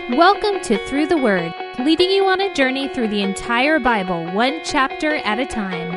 Welcome to Through the Word, leading you on a journey through the entire Bible, one chapter at a time.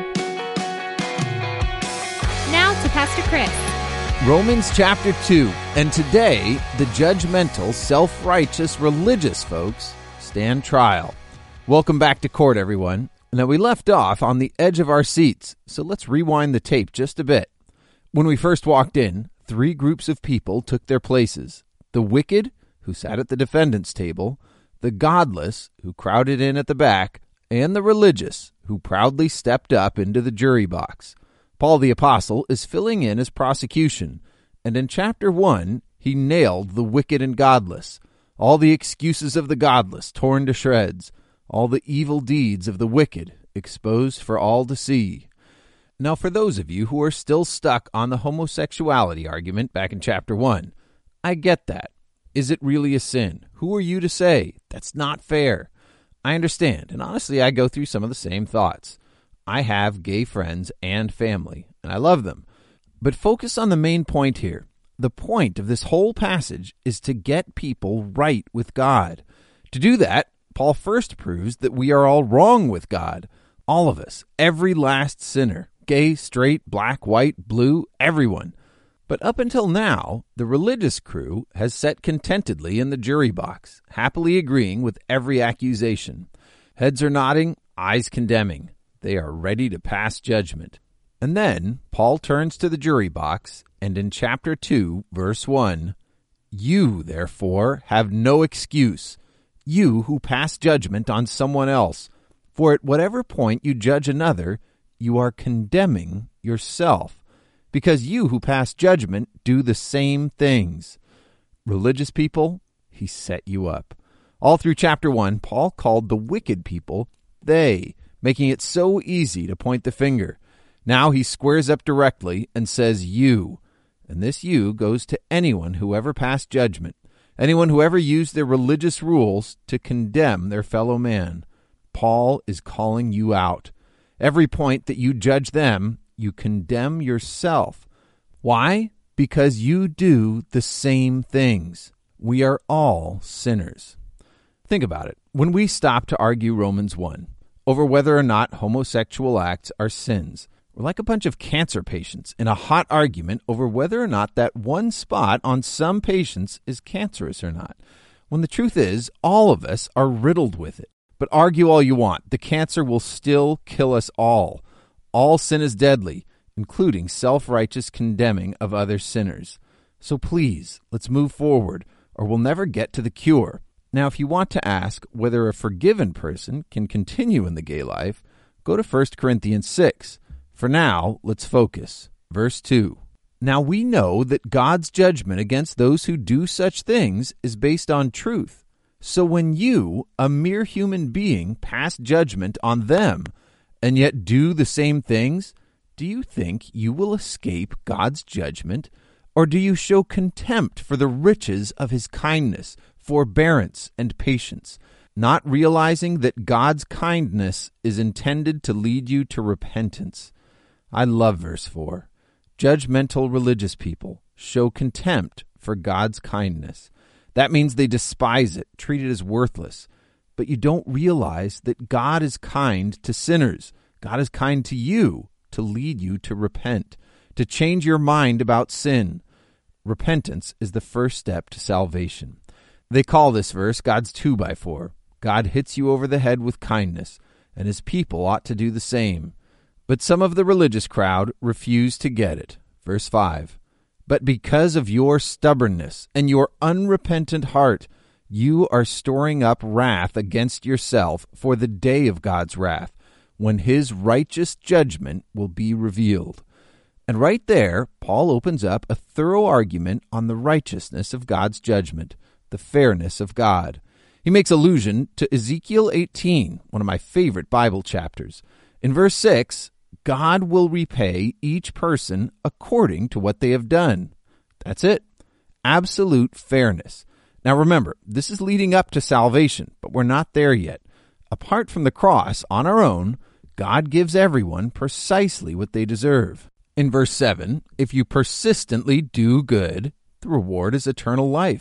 Now to Pastor Chris. Romans chapter 2, and today, the judgmental, self-righteous, religious folks stand trial. Welcome back to court, everyone. Now, we left off on the edge of our seats, so let's rewind the tape just a bit. When we first walked in, three groups of people took their places. The wicked, who sat at the defendant's table, the godless, who crowded in at the back, and the religious, who proudly stepped up into the jury box. Paul the Apostle is filling in as prosecution, and in chapter 1, he nailed the wicked and godless, all the excuses of the godless torn to shreds, all the evil deeds of the wicked exposed for all to see. Now, for those of you who are still stuck on the homosexuality argument back in chapter 1, I get that. Is it really a sin? Who are you to say? That's not fair. I understand, and honestly, I go through some of the same thoughts. I have gay friends and family, and I love them. But focus on the main point here. The point of this whole passage is to get people right with God. To do that, Paul first proves that we are all wrong with God. All of us, every last sinner, gay, straight, black, white, blue, everyone. But up until now, the religious crew has sat contentedly in the jury box, happily agreeing with every accusation. Heads are nodding, eyes condemning. They are ready to pass judgment. And then Paul turns to the jury box, and in chapter 2, verse 1, "You, therefore, have no excuse, you who pass judgment on someone else. For at whatever point you judge another, you are condemning yourself. Because you who pass judgment do the same things." Religious people, he set you up. All through chapter 1, Paul called the wicked people they, making it so easy to point the finger. Now he squares up directly and says you. And this you goes to anyone who ever passed judgment, anyone who ever used their religious rules to condemn their fellow man. Paul is calling you out. Every point that you judge them, you condemn yourself. Why? Because you do the same things. We are all sinners. Think about it. When we stop to argue Romans 1 over whether or not homosexual acts are sins, we're like a bunch of cancer patients in a hot argument over whether or not that one spot on some patients is cancerous or not. When the truth is, all of us are riddled with it. But argue all you want. The cancer will still kill us all. All sin is deadly, including self-righteous condemning of other sinners. So please, let's move forward, or we'll never get to the cure. Now, if you want to ask whether a forgiven person can continue in the gay life, go to 1 Corinthians 6. For now, let's focus. Verse 2. "Now we know that God's judgment against those who do such things is based on truth. So when you, a mere human being, pass judgment on them, and yet do the same things, do you think you will escape God's judgment? Or do you show contempt for the riches of his kindness, forbearance, and patience, not realizing that God's kindness is intended to lead you to repentance?" I love verse 4. Judgmental religious people show contempt for God's kindness. That means they despise it, treat it as worthless. But you don't realize that God is kind to sinners. God is kind to you to lead you to repent, to change your mind about sin. Repentance is the first step to salvation. They call this verse God's 2x4. God hits you over the head with kindness, and his people ought to do the same. But some of the religious crowd refuse to get it. Verse 5. "But because of your stubbornness and your unrepentant heart, you are storing up wrath against yourself for the day of God's wrath, when his righteous judgment will be revealed." And right there, Paul opens up a thorough argument on the righteousness of God's judgment, the fairness of God. He makes allusion to Ezekiel 18, one of my favorite Bible chapters. In verse 6, God will repay each person according to what they have done. That's it. Absolute fairness. Now remember, this is leading up to salvation, but we're not there yet. Apart from the cross, on our own, God gives everyone precisely what they deserve. In verse 7, if you persistently do good, the reward is eternal life.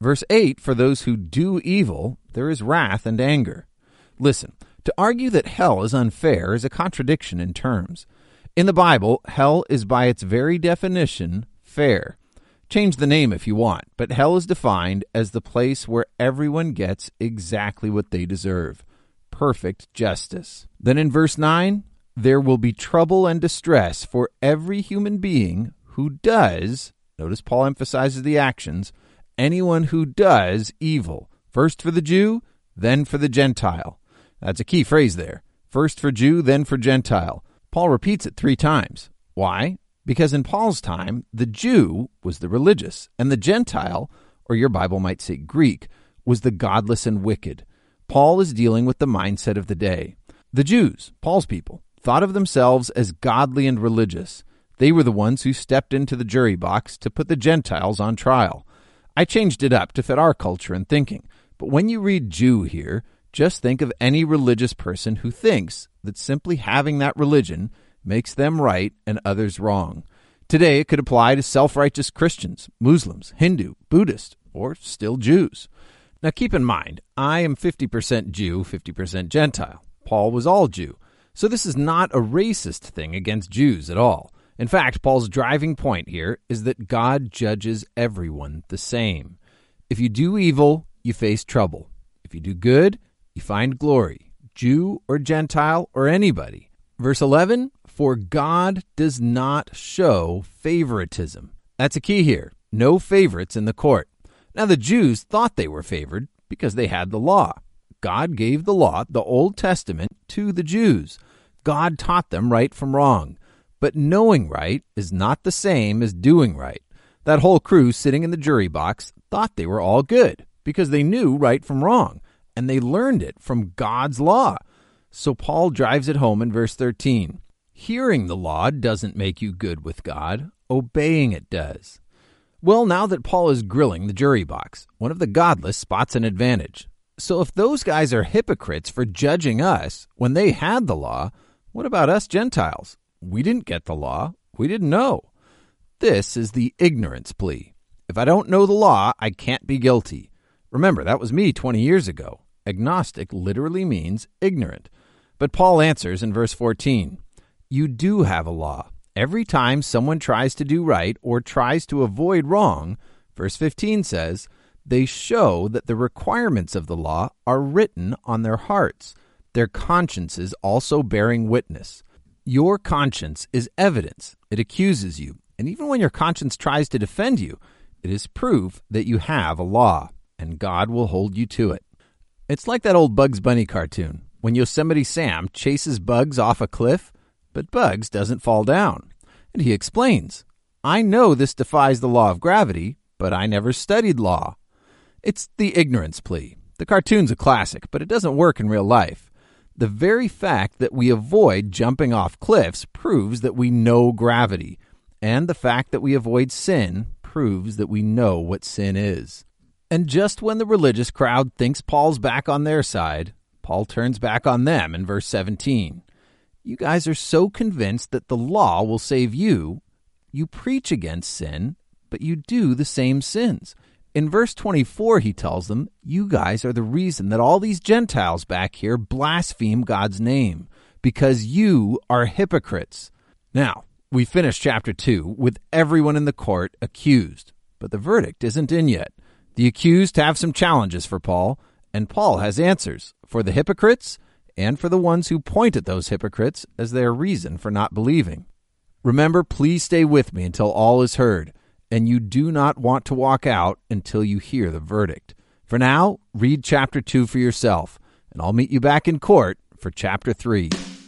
Verse 8, for those who do evil, there is wrath and anger. Listen, to argue that hell is unfair is a contradiction in terms. In the Bible, hell is by its very definition fair. Change the name if you want, but hell is defined as the place where everyone gets exactly what they deserve. Perfect justice. Then in verse 9, there will be trouble and distress for every human being who does, notice Paul emphasizes the actions, anyone who does evil. First for the Jew, then for the Gentile. That's a key phrase there. First for Jew, then for Gentile. Paul repeats it 3 times. Why? Because in Paul's time, the Jew was the religious, and the Gentile, or your Bible might say Greek, was the godless and wicked. Paul is dealing with the mindset of the day. The Jews, Paul's people, thought of themselves as godly and religious. They were the ones who stepped into the jury box to put the Gentiles on trial. I changed it up to fit our culture and thinking, but when you read Jew here, just think of any religious person who thinks that simply having that religion makes them right and others wrong. Today, it could apply to self-righteous Christians, Muslims, Hindu, Buddhist, or still Jews. Now keep in mind, I am 50% Jew, 50% Gentile. Paul was all Jew. So this is not a racist thing against Jews at all. In fact, Paul's driving point here is that God judges everyone the same. If you do evil, you face trouble. If you do good, you find glory, Jew or Gentile or anybody. Verse 11, for God does not show favoritism. That's a key here. No favorites in the court. Now the Jews thought they were favored because they had the law. God gave the law, the Old Testament, to the Jews. God taught them right from wrong. But knowing right is not the same as doing right. That whole crew sitting in the jury box thought they were all good because they knew right from wrong, and they learned it from God's law. So Paul drives it home in verse 13. Hearing the law doesn't make you good with God. Obeying it does. Well, now that Paul is grilling the jury box, one of the godless spots an advantage. So if those guys are hypocrites for judging us when they had the law, what about us Gentiles? We didn't get the law. We didn't know. This is the ignorance plea. If I don't know the law, I can't be guilty. Remember, that was me 20 years ago. Agnostic literally means ignorant. But Paul answers in verse 14, you do have a law. Every time someone tries to do right or tries to avoid wrong, verse 15 says, they show that the requirements of the law are written on their hearts, their consciences also bearing witness. Your conscience is evidence. It accuses you. And even when your conscience tries to defend you, it is proof that you have a law, and God will hold you to it. It's like that old Bugs Bunny cartoon, when Yosemite Sam chases Bugs off a cliff, but Bugs doesn't fall down. And he explains, I know this defies the law of gravity, but I never studied law. It's the ignorance plea. The cartoon's a classic, but it doesn't work in real life. The very fact that we avoid jumping off cliffs proves that we know gravity, and the fact that we avoid sin proves that we know what sin is. And just when the religious crowd thinks Paul's back on their side, Paul turns back on them in verse 17. You guys are so convinced that the law will save you, you preach against sin, but you do the same sins. In verse 24, he tells them, you guys are the reason that all these Gentiles back here blaspheme God's name, because you are hypocrites. Now, we finished chapter 2 with everyone in the court accused, but the verdict isn't in yet. The accused have some challenges for Paul, and Paul has answers for the hypocrites and for the ones who point at those hypocrites as their reason for not believing. Remember, please stay with me until all is heard, and you do not want to walk out until you hear the verdict. For now, read chapter 2 for yourself, and I'll meet you back in court for chapter 3.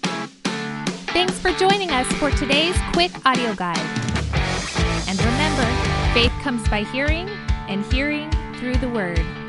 Thanks for joining us for today's quick audio guide. And remember, faith comes by hearing, and hearing through the Word.